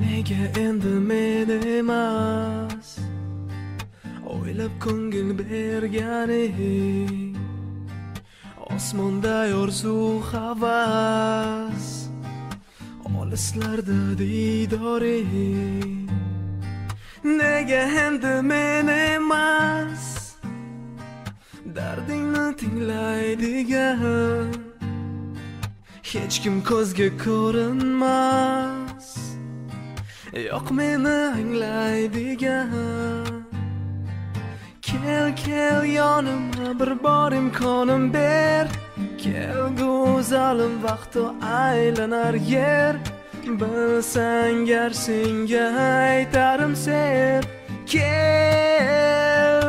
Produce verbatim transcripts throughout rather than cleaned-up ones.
Nega endi men emas o'ylab ko'ngil berganing, osmonda orzu havas, olislarda diydoring. Nega endi men emas dardingni tinglaydigan, hech kim ko'zga ko'rinmas, yo'q meni anglaydigan. Kel kel yonimga bir bor imkonim ber, kel go'zalim vaqti aylanar yer. Bilsang gar senga aytarim ser. Kel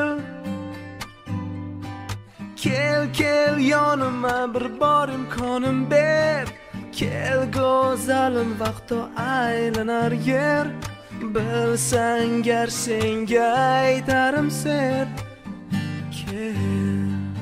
kel kel yonimga bir bor imkonim ber, kel go'zalim vaqti aylanar yer. Bilsang gar senga aytarim ser. Kel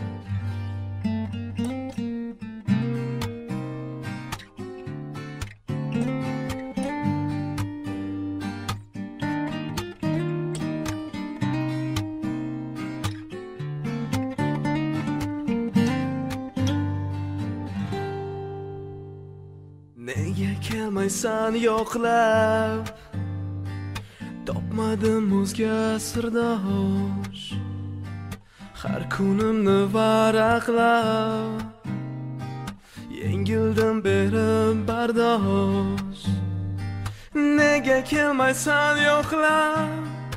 nega kelmaysan yo'qlab, topmadim o'zga sirdosh. Har kunimni varaqlab, yengildim berib bardosh. Nega kelmaysan yo'qlab,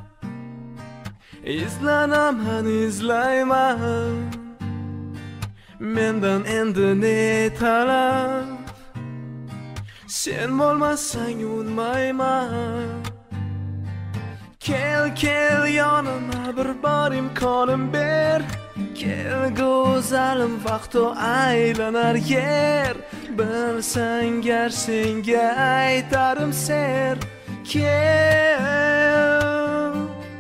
izlanaman izlayman, mendan endi ne talab? Sen bo'lmasang unmayman. Kel kel yonimga bir bor imkonim ber, kel go'zalim vaqti aylanar yer. Bilsang gar senga aytarim ser. Kel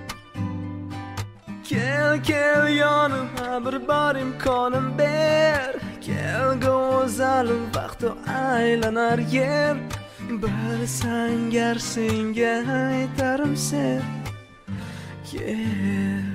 kel kel yonimga bir bor imkonim ber, kel go'zalim vaqti aylanar yer. Bilsang gar senga aytarim ser. Kel